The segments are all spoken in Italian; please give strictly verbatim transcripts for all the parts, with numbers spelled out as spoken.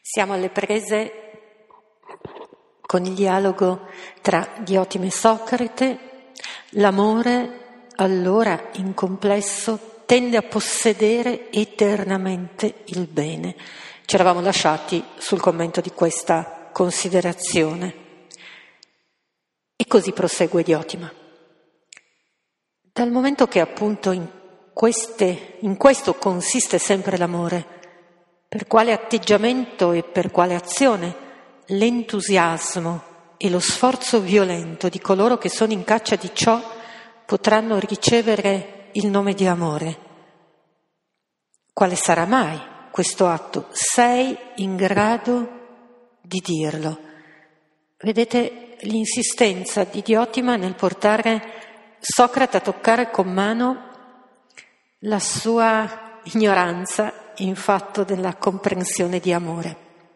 Siamo alle prese con il dialogo tra Diotime e Socrate. L'amore, allora, in complesso, tende a possedere eternamente il bene. Ci eravamo lasciati sul commento di questa considerazione. E così prosegue Diotima. Dal momento che appunto in, queste, in questo consiste sempre l'amore, per quale atteggiamento e per quale azione l'entusiasmo e lo sforzo violento di coloro che sono in caccia di ciò potranno ricevere il nome di amore? Quale sarà mai questo atto? Sei in grado di dirlo? Vedete l'insistenza di Diotima nel portare Socrate a toccare con mano la sua ignoranza in fatto della comprensione di amore.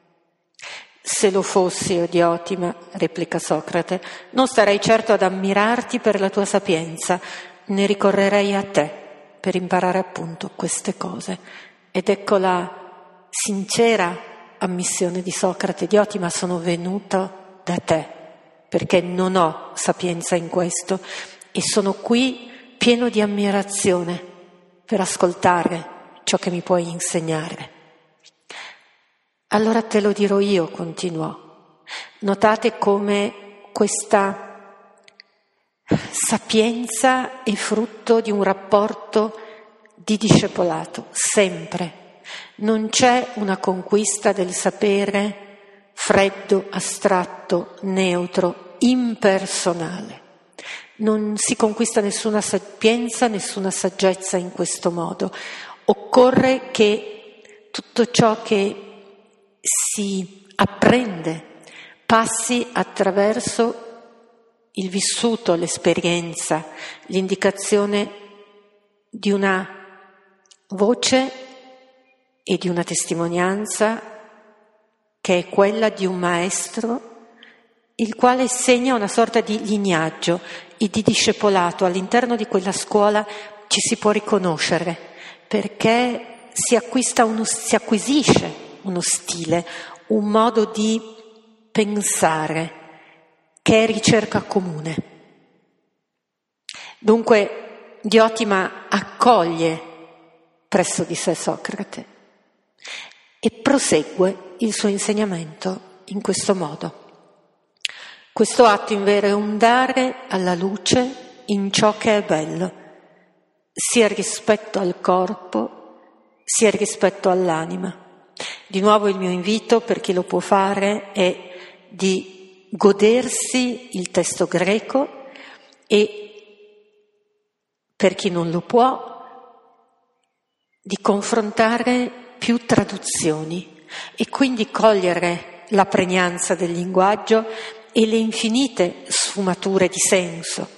Se lo fossi, o Diotima, replica Socrate, non starei certo ad ammirarti per la tua sapienza, ne ricorrerei a te per imparare appunto queste cose. Ed ecco la sincera ammissione di Socrate: Diotima, sono venuto da te perché non ho sapienza in questo e sono qui pieno di ammirazione per ascoltare ciò che mi puoi insegnare. Allora te lo dirò io, continuò. Notate come questa sapienza è frutto di un rapporto di discepolato, sempre. Non c'è una conquista del sapere freddo, astratto, neutro, impersonale. Non si conquista nessuna sapienza, nessuna saggezza in questo modo. Occorre che tutto ciò che si apprende passi attraverso il vissuto, l'esperienza, l'indicazione di una voce e di una testimonianza che è quella di un maestro, il quale segna una sorta di lignaggio e di discepolato. All'interno di quella scuola ci si può riconoscere, perché si acquista uno, si acquisisce uno stile, un modo di pensare che è ricerca comune. Dunque Diotima accoglie presso di sé Socrate e prosegue il suo insegnamento in questo modo. Questo atto invero è un dare alla luce in ciò che è bello, sia rispetto al corpo, sia rispetto all'anima. Di nuovo il mio invito, per chi lo può fare, è di godersi il testo greco e, per chi non lo può, di confrontare più traduzioni e quindi cogliere la pregnanza del linguaggio e le infinite sfumature di senso.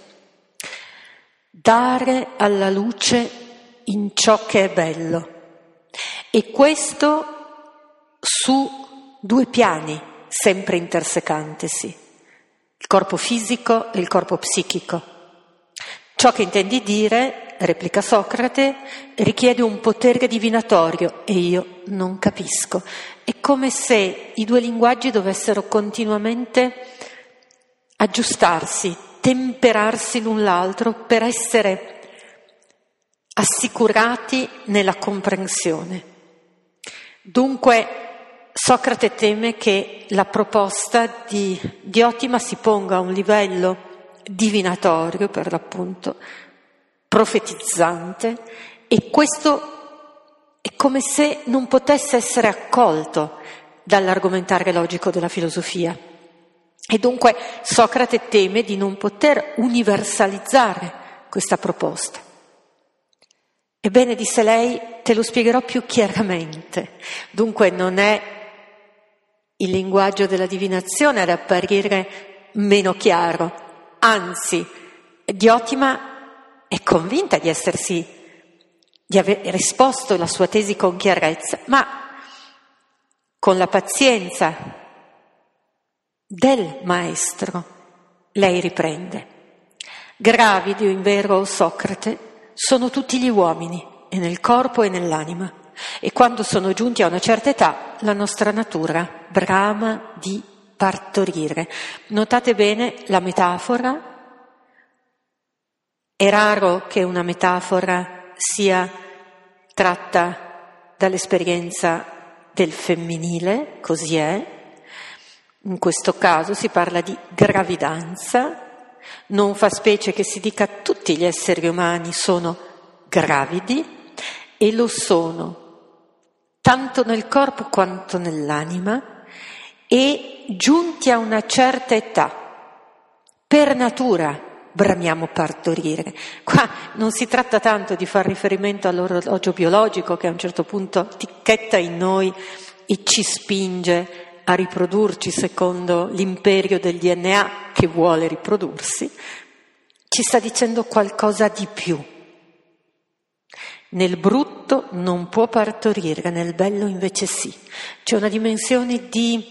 Dare alla luce in ciò che è bello. E questo su due piani, sempre intersecantesi, il corpo fisico e il corpo psichico. Ciò che intendi dire, replica Socrate, richiede un potere divinatorio e io non capisco. È come se i due linguaggi dovessero continuamente aggiustarsi, temperarsi l'un l'altro per essere assicurati nella comprensione. Dunque Socrate teme che la proposta di Diotima si ponga a un livello divinatorio, per l'appunto, profetizzante, e questo è come se non potesse essere accolto dall'argomentare logico della filosofia. E dunque Socrate teme di non poter universalizzare questa proposta. Ebbene, disse lei, te lo spiegherò più chiaramente. Dunque non è il linguaggio della divinazione ad apparire meno chiaro, anzi, Diotima è convinta di essersi, di aver risposto la sua tesi con chiarezza, ma con la pazienza del maestro lei riprende. Gravido, invero, o Socrate, sono tutti gli uomini, e nel corpo e nell'anima. e quando sono giunti a una certa età la nostra natura brama di partorire. Notate bene la metafora. È raro che una metafora sia tratta dall'esperienza del femminile, così è. In questo caso si parla di gravidanza. Non fa specie che si dica che tutti gli esseri umani sono gravidi, e lo sono tanto nel corpo quanto nell'anima, e giunti a una certa età, per natura bramiamo partorire. Qua non si tratta tanto di far riferimento all'orologio biologico che a un certo punto ticchetta in noi e ci spinge a riprodurci secondo l'imperio del D N A che vuole riprodursi. Ci sta dicendo qualcosa di più. Nel brutto non può partorire, nel bello invece sì. C'è una dimensione di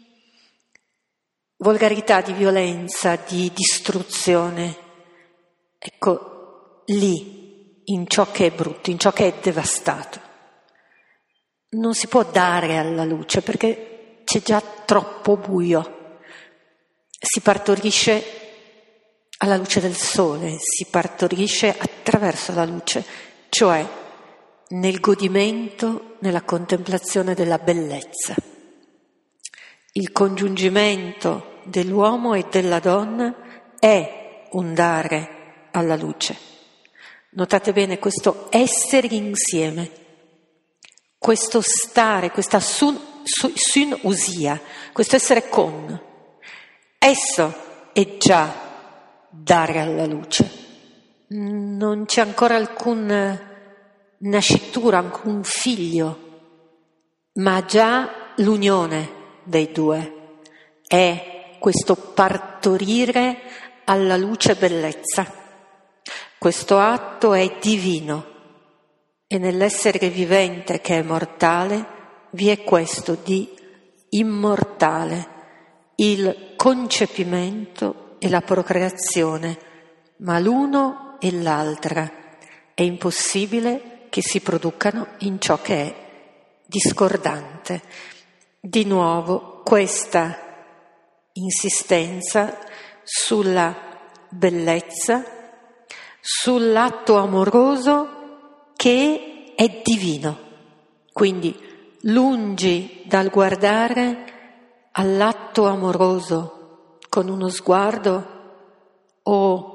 volgarità, di violenza, di distruzione. Ecco, lì, in ciò che è brutto, in ciò che è devastato. Non si può dare alla luce perché c'è già troppo buio. Si partorisce alla luce del sole, si partorisce attraverso la luce, cioè nel godimento, nella contemplazione della bellezza. Il congiungimento dell'uomo e della donna è un dare alla luce. Notate bene questo essere insieme, questo stare, questa sun, sun usia, questo essere con. Esso è già dare alla luce. Non c'è ancora alcun nascitura, alcun figlio, ma già l'unione dei due è questo partorire alla luce bellezza. Questo atto è divino e nell'essere vivente che è mortale vi è questo di immortale, il concepimento e la procreazione, ma l'uno e l'altra è impossibile che si producano in ciò che è discordante. Di nuovo questa insistenza sulla bellezza, sull'atto amoroso che è divino. Quindi lungi dal guardare all'atto amoroso con uno sguardo o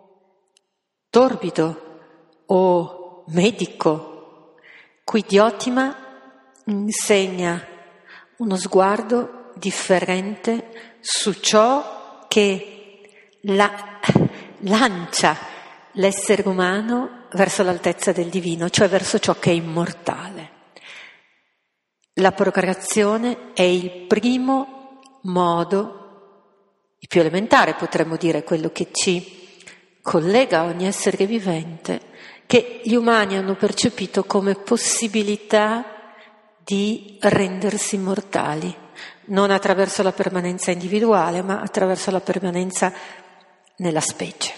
torbido o medico, qui Diotima insegna uno sguardo differente su ciò che la, lancia l'essere umano verso l'altezza del divino, cioè verso ciò che è immortale. La procreazione è il primo modo, il più elementare potremmo dire, quello che ci collega a ogni essere vivente, che gli umani hanno percepito come possibilità di rendersi immortali, non attraverso la permanenza individuale, ma attraverso la permanenza nella specie.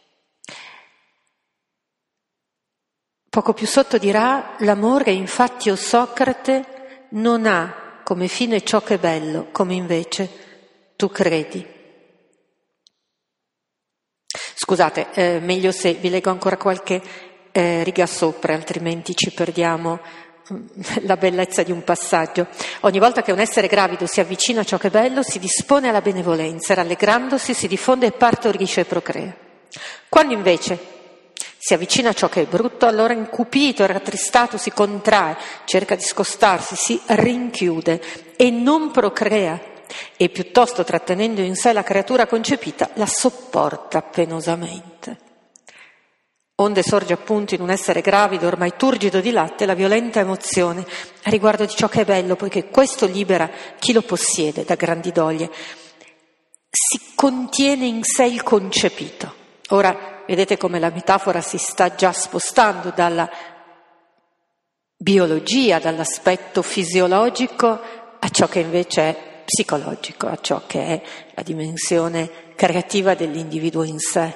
Poco più sotto dirà: l'amore infatti, o Socrate, non ha come fine ciò che è bello, come invece tu credi. Scusate, eh, meglio se vi leggo ancora qualche eh, riga sopra, altrimenti ci perdiamo la bellezza di un passaggio. Ogni volta che un essere gravido si avvicina a ciò che è bello, si dispone alla benevolenza, rallegrandosi si diffonde e partorisce e procrea. Quando invece si avvicina a ciò che è brutto, allora incupito e rattristato si contrae, cerca di scostarsi, si rinchiude e non procrea, e piuttosto trattenendo in sé la creatura concepita la sopporta penosamente. Onde sorge appunto in un essere gravido, ormai turgido di latte, la violenta emozione a riguardo di ciò che è bello, poiché questo libera chi lo possiede da grandi doglie. Si contiene in sé il concepito. Ora, vedete come la metafora si sta già spostando dalla biologia, dall'aspetto fisiologico, a ciò che invece è psicologico, a ciò che è la dimensione creativa dell'individuo in sé.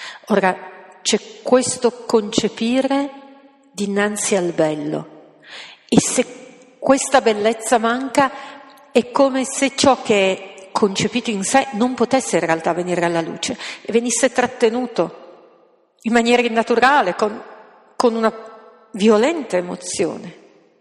Ora, c'è questo concepire dinanzi al bello E se questa bellezza manca, è come se ciò che è concepito in sé non potesse in realtà venire alla luce e venisse trattenuto in maniera innaturale, con, con una violenta emozione.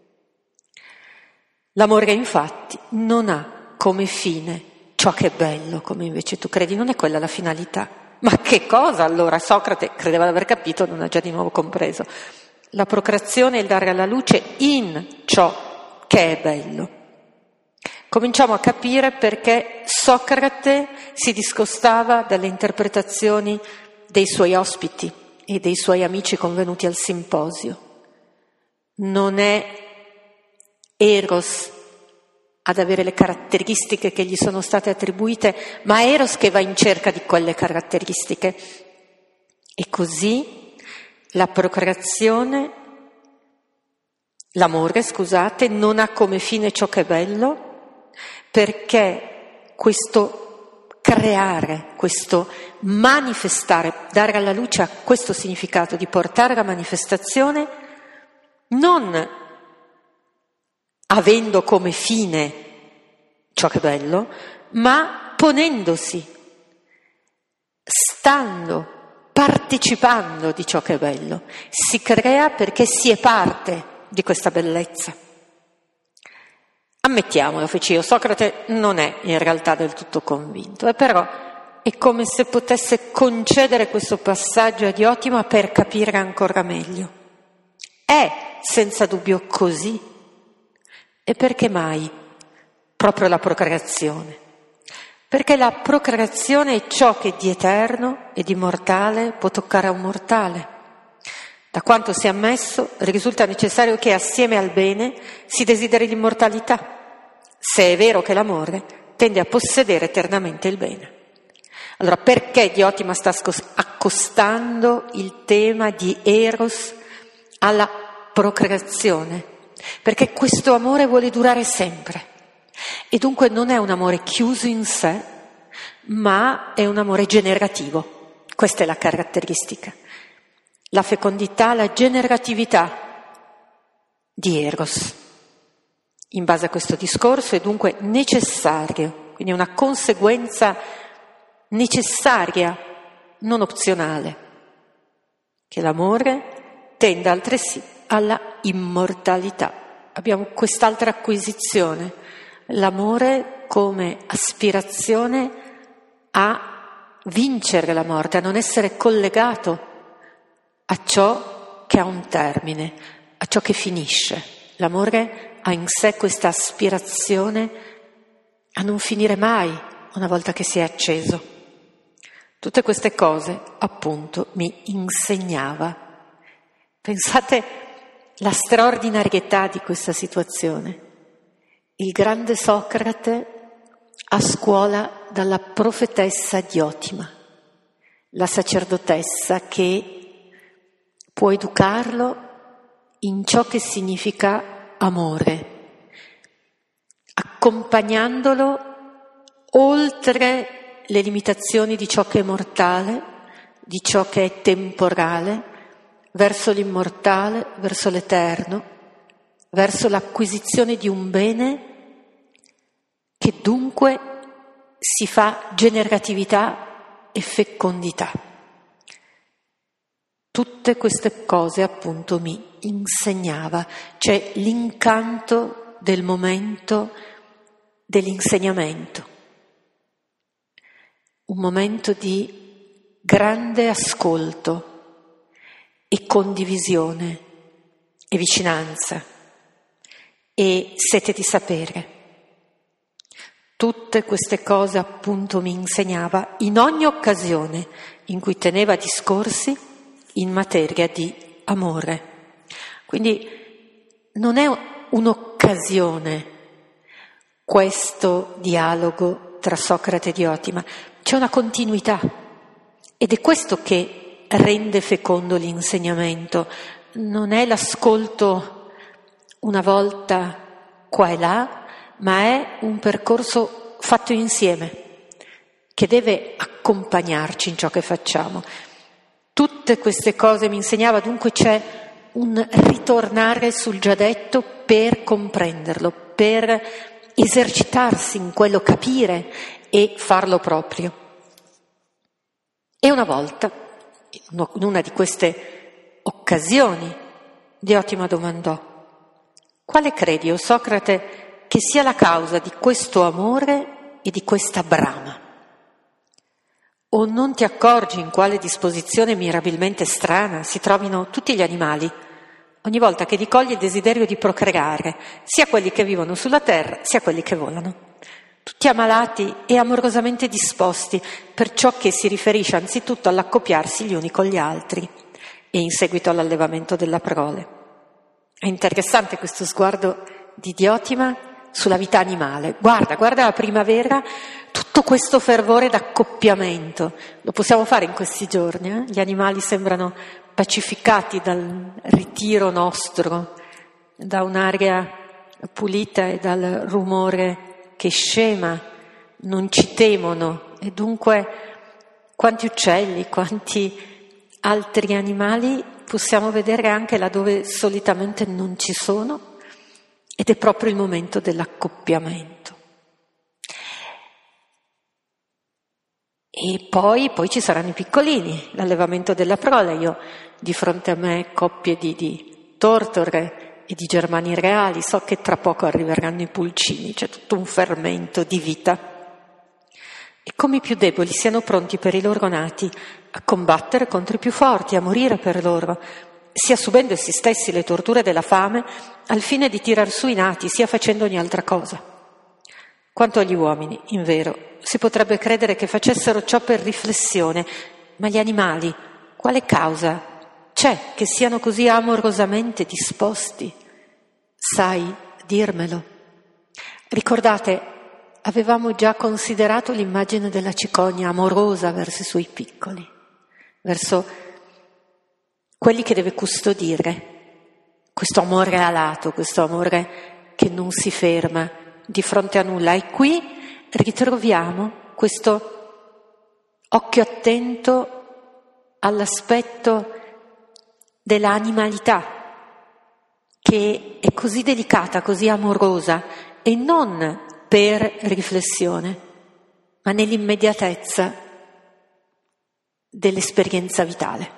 L'amore infatti non ha come fine ciò che è bello, come invece tu credi, non è quella la finalità. Ma che cosa allora? Socrate credeva di aver capito, non ha già di nuovo compreso. La procreazione è il dare alla luce in ciò che è bello. Cominciamo a capire perché Socrate si discostava dalle interpretazioni dei suoi ospiti e dei suoi amici convenuti al simposio. Non è Eros ad avere le caratteristiche che gli sono state attribuite, ma è Eros che va in cerca di quelle caratteristiche. E così la procreazione, l'amore, scusate, non ha come fine ciò che è bello, perché questo creare, questo manifestare, dare alla luce a questo significato di portare la manifestazione, non avendo come fine ciò che è bello, ma ponendosi, stando, partecipando di ciò che è bello. Si crea perché si è parte di questa bellezza. Ammettiamolo, feci io, Socrate non è in realtà del tutto convinto, e però è come se potesse concedere questo passaggio a Diotima per capire ancora meglio. È senza dubbio così. E perché mai proprio la procreazione? Perché la procreazione è ciò che di eterno e di immortale può toccare a un mortale. Da quanto si è ammesso, risulta necessario che assieme al bene si desideri l'immortalità, se è vero che l'amore tende a possedere eternamente il bene. Allora, perché Diotima sta accostando il tema di Eros alla procreazione? Perché questo amore vuole durare sempre e dunque non è un amore chiuso in sé, ma è un amore generativo. Questa è la caratteristica. La fecondità, la generatività di Eros. In base a questo discorso è dunque necessario, quindi una conseguenza necessaria, non opzionale, che l'amore tenda altresì alla immortalità. Abbiamo quest'altra acquisizione, l'amore come aspirazione a vincere la morte, a non essere collegato a ciò che ha un termine, a ciò che finisce. L'amore ha in sé questa aspirazione a non finire mai una volta che si è acceso. Tutte queste cose, appunto, mi insegnava. Pensate la straordinarietà di questa situazione. Il grande Socrate a scuola dalla profetessa Diotima, la sacerdotessa che può educarlo in ciò che significa amore, accompagnandolo oltre le limitazioni di ciò che è mortale, di ciò che è temporale, verso l'immortale, verso l'eterno, verso l'acquisizione di un bene che dunque si fa generatività e fecondità. Tutte queste cose appunto mi insegnava, cioè l'incanto del momento dell'insegnamento, un momento di grande ascolto e condivisione e vicinanza e sete di sapere. Tutte queste cose appunto mi insegnava in ogni occasione in cui teneva discorsi in materia di amore. Quindi non è un'occasione questo dialogo tra Socrate e Diotima, c'è una continuità ed è questo che rende fecondo l'insegnamento. Non è l'ascolto una volta qua e là, ma è un percorso fatto insieme che deve accompagnarci in ciò che facciamo. Tutte queste cose mi insegnava, dunque c'è un ritornare sul già detto per comprenderlo, per esercitarsi in quello, capire e farlo proprio. E una volta, in una di queste occasioni, Diotima domandò: quale credi, o Socrate, che sia la causa di questo amore e di questa brama? O non ti accorgi in quale disposizione mirabilmente strana si trovino tutti gli animali ogni volta che li coglie il desiderio di procreare, sia quelli che vivono sulla terra, sia quelli che volano, tutti ammalati e amorosamente disposti per ciò che si riferisce anzitutto all'accoppiarsi gli uni con gli altri e in seguito all'allevamento della prole. È interessante questo sguardo di Diotima sulla vita animale. Guarda, guarda la primavera, tutto questo fervore d'accoppiamento. Lo possiamo fare in questi giorni, eh? Gli animali sembrano pacificati dal ritiro nostro, da un'aria pulita e dal rumore che scema, non ci temono, e dunque quanti uccelli, quanti altri animali possiamo vedere anche laddove solitamente non ci sono, ed è proprio il momento dell'accoppiamento. E poi, poi ci saranno i piccolini, l'allevamento della prole. Io di fronte a me coppie di, di tortore e di germani reali, so che tra poco arriveranno i pulcini, c'è tutto un fermento di vita. E come i più deboli siano pronti per i loro nati a combattere contro i più forti, a morire per loro, sia subendo essi stessi le torture della fame al fine di tirar su i nati, sia facendo ogni altra cosa. Quanto agli uomini, invero, si potrebbe credere che facessero ciò per riflessione, ma gli animali, quale causa c'è che siano così amorosamente disposti? Sai dirmelo? Ricordate, avevamo già considerato l'immagine della cicogna amorosa verso i suoi piccoli, verso quelli che deve custodire, questo amore alato, questo amore che non si ferma di fronte a nulla. E qui ritroviamo questo occhio attento all'aspetto dell'animalità, che è così delicata, così amorosa, e non per riflessione, ma nell'immediatezza dell'esperienza vitale.